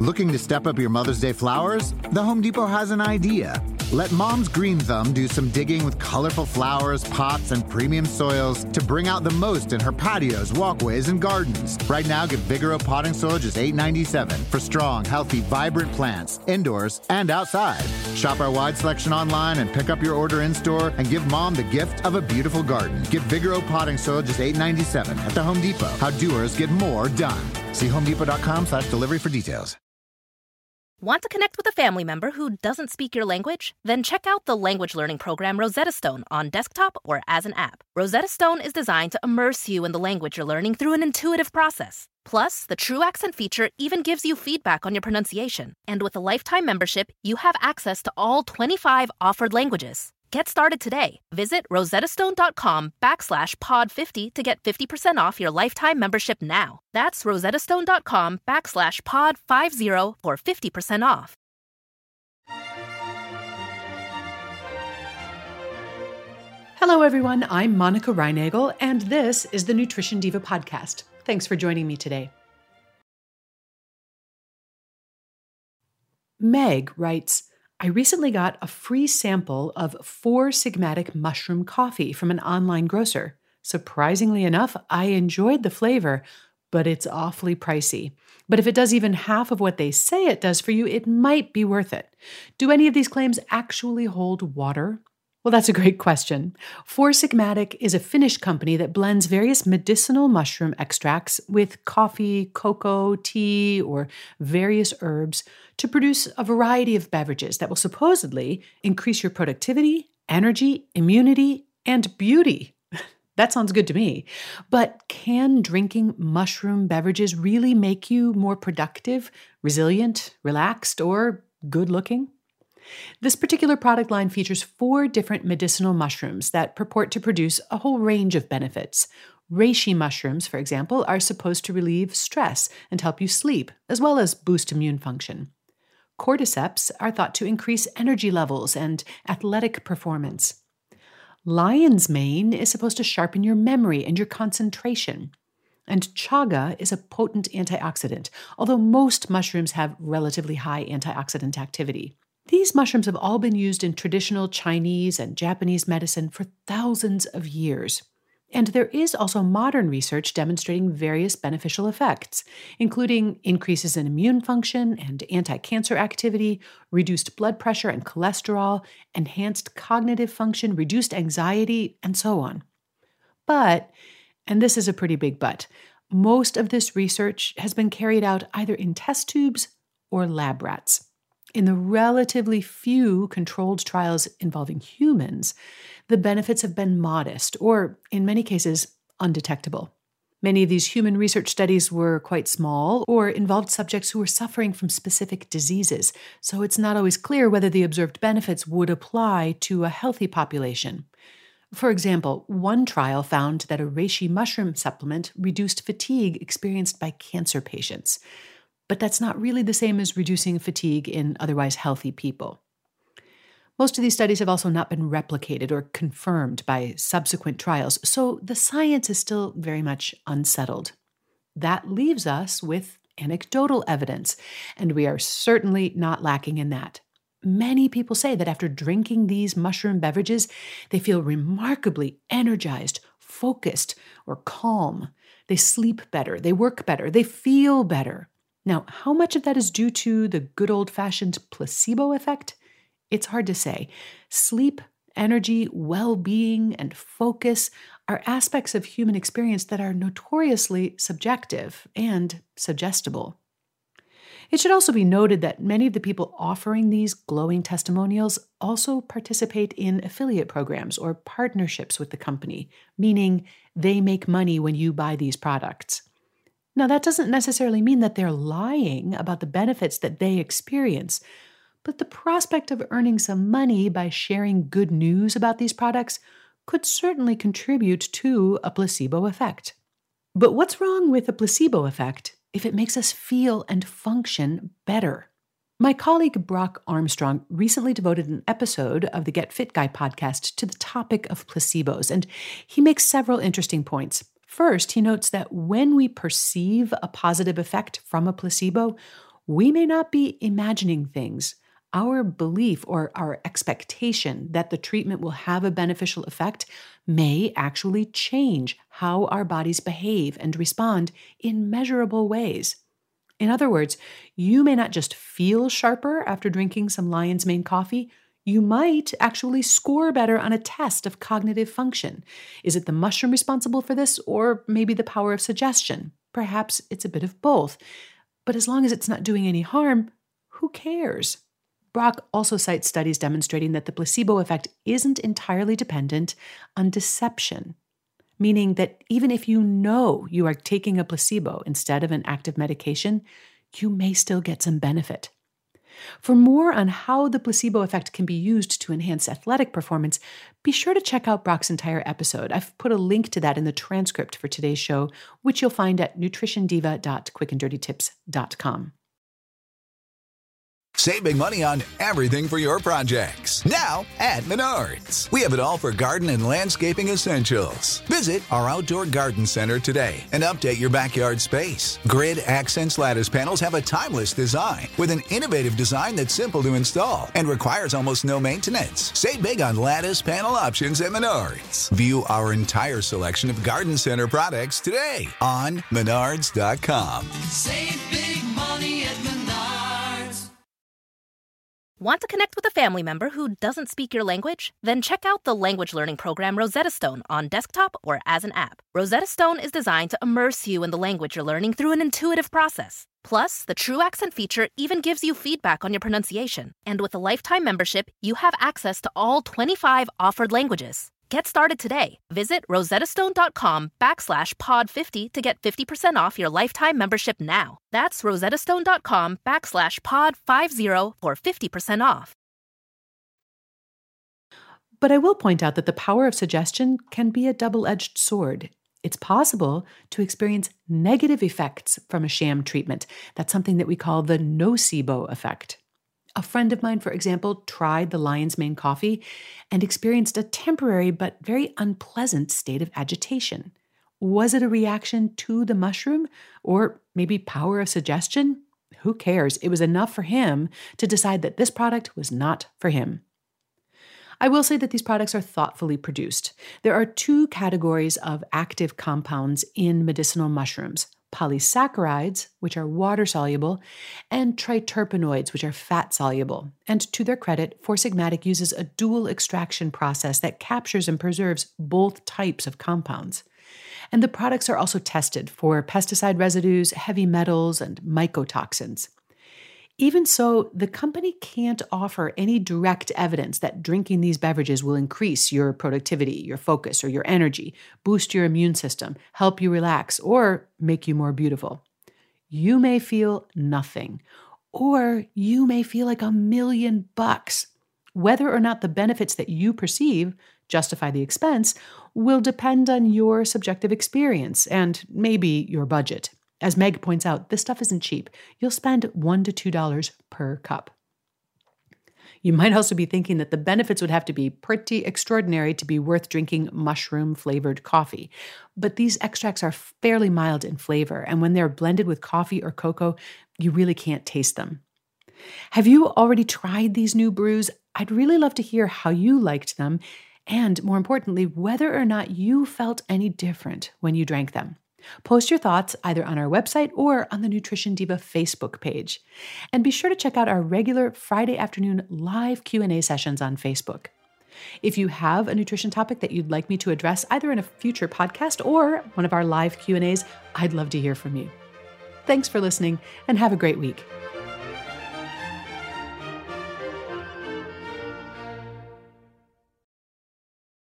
Looking to step up your Mother's Day flowers? The Home Depot has an idea. Let Mom's Green Thumb do some digging with colorful flowers, pots, and premium soils to bring out the most in her patios, walkways, and gardens. Right now, get Vigoro potting soil just $8.97 for strong, healthy, vibrant plants, indoors and outside. Shop our wide selection online and pick up your order in-store and give Mom the gift of a beautiful garden. Get Vigoro potting soil just $8.97 at the Home Depot. How doers get more done. See homedepot.com/delivery for details. Want to connect with a family member who doesn't speak your language? Then check out the language learning program Rosetta Stone on desktop or as an app. Rosetta Stone is designed to immerse you in the language you're learning through an intuitive process. Plus, the True Accent feature even gives you feedback on your pronunciation. And with a lifetime membership, you have access to all 25 offered languages. Get started today. Visit rosettastone.com/pod50 to get 50% off your lifetime membership now. That's rosettastone.com/pod50 for 50% off. Hello, everyone. I'm Monica Reinagel, and this is the Nutrition Diva podcast. Thanks for joining me today. Meg writes, I recently got a free sample of 4-Sigmatic mushroom coffee from an online grocer. Surprisingly enough, I enjoyed the flavor, but it's awfully pricey. But if it does even half of what they say it does for you, it might be worth it. Do any of these claims actually hold water? Well, that's a great question. 4-Sigmatic is a Finnish company that blends various medicinal mushroom extracts with coffee, cocoa, tea, or various herbs to produce a variety of beverages that will supposedly increase your productivity, energy, immunity, and beauty. That sounds good to me. But can drinking mushroom beverages really make you more productive, resilient, relaxed, or good-looking? This particular product line features 4 different medicinal mushrooms that purport to produce a whole range of benefits. Reishi mushrooms, for example, are supposed to relieve stress and help you sleep, as well as boost immune function. Cordyceps are thought to increase energy levels and athletic performance. Lion's mane is supposed to sharpen your memory and your concentration. And chaga is a potent antioxidant, although most mushrooms have relatively high antioxidant activity. These mushrooms have all been used in traditional Chinese and Japanese medicine for thousands of years. And there is also modern research demonstrating various beneficial effects, including increases in immune function and anti-cancer activity, reduced blood pressure and cholesterol, enhanced cognitive function, reduced anxiety, and so on. But, and this is a pretty big but, most of this research has been carried out either in test tubes or lab rats. In the relatively few controlled trials involving humans, the benefits have been modest or, in many cases, undetectable. Many of these human research studies were quite small or involved subjects who were suffering from specific diseases, so it's not always clear whether the observed benefits would apply to a healthy population. For example, one trial found that a reishi mushroom supplement reduced fatigue experienced by cancer patients. But that's not really the same as reducing fatigue in otherwise healthy people. Most of these studies have also not been replicated or confirmed by subsequent trials, so the science is still very much unsettled. That leaves us with anecdotal evidence, and we are certainly not lacking in that. Many people say that after drinking these mushroom beverages, they feel remarkably energized, focused, or calm. They sleep better, they work better, they feel better. Now, how much of that is due to the good old-fashioned placebo effect? It's hard to say. Sleep, energy, well-being, and focus are aspects of human experience that are notoriously subjective and suggestible. It should also be noted that many of the people offering these glowing testimonials also participate in affiliate programs or partnerships with the company, meaning they make money when you buy these products. Now, that doesn't necessarily mean that they're lying about the benefits that they experience, but the prospect of earning some money by sharing good news about these products could certainly contribute to a placebo effect. But what's wrong with a placebo effect if it makes us feel and function better? My colleague Brock Armstrong recently devoted an episode of the Get Fit Guy podcast to the topic of placebos, and he makes several interesting points. First, he notes that when we perceive a positive effect from a placebo, We may not be imagining things. Our belief or our expectation that the treatment will have a beneficial effect may actually change how our bodies behave and respond in measurable ways. In other words, you may not just feel sharper after drinking some lion's mane coffee. You might actually score better on a test of cognitive function. Is it the mushroom responsible for this, or maybe the power of suggestion? Perhaps it's a bit of both. But as long as it's not doing any harm, who cares? Brock also cites studies demonstrating that the placebo effect isn't entirely dependent on deception, meaning that even if you know you are taking a placebo instead of an active medication, you may still get some benefit. For more on how the placebo effect can be used to enhance athletic performance, be sure to check out Brock's entire episode. I've put a link to that in the transcript for today's show, which you'll find at nutritiondiva.quickanddirtytips.com. Save big money on everything for your projects. Now at Menards. We have it all for garden and landscaping essentials. Visit our outdoor garden center today and update your backyard space. Grid Accents lattice panels have a timeless design with an innovative design that's simple to install and requires almost no maintenance. Save big on lattice panel options at Menards. View our entire selection of garden center products today on Menards.com. Save big money at Menards. Want to connect with a family member who doesn't speak your language? Then check out the language learning program Rosetta Stone on desktop or as an app. Rosetta Stone is designed to immerse you in the language you're learning through an intuitive process. Plus, the True Accent feature even gives you feedback on your pronunciation. And with a lifetime membership, you have access to all 25 offered languages. Get started today. Visit rosettastone.com/pod50 to get 50% off your lifetime membership now. That's rosettastone.com/pod50 for 50% off. But I will point out that the power of suggestion can be a double-edged sword. It's possible to experience negative effects from a sham treatment. That's something that we call the nocebo effect. A friend of mine, for example, tried the lion's mane coffee and experienced a temporary but very unpleasant state of agitation. Was it a reaction to the mushroom or maybe power of suggestion? Who cares? It was enough for him to decide that this product was not for him. I will say that these products are thoughtfully produced. There are two categories of active compounds in medicinal mushrooms: polysaccharides, which are water-soluble, and triterpenoids, which are fat-soluble. And to their credit, Four Sigmatic uses a dual extraction process that captures and preserves both types of compounds. And the products are also tested for pesticide residues, heavy metals, and mycotoxins. Even so, the company can't offer any direct evidence that drinking these beverages will increase your productivity, your focus, or your energy, boost your immune system, help you relax, or make you more beautiful. You may feel nothing, or you may feel like $1,000,000. Whether or not the benefits that you perceive justify the expense will depend on your subjective experience and maybe your budget. As Meg points out, this stuff isn't cheap. You'll spend $1 to $2 per cup. You might also be thinking that the benefits would have to be pretty extraordinary to be worth drinking mushroom-flavored coffee. But these extracts are fairly mild in flavor, and when they're blended with coffee or cocoa, you really can't taste them. Have you already tried these new brews? I'd really love to hear how you liked them, and more importantly, whether or not you felt any different when you drank them. Post your thoughts either on our website or on the Nutrition Diva Facebook page. And be sure to check out our regular Friday afternoon live Q&A sessions on Facebook. If you have a nutrition topic that you'd like me to address either in a future podcast or one of our live Q&As, I'd love to hear from you. Thanks for listening and have a great week.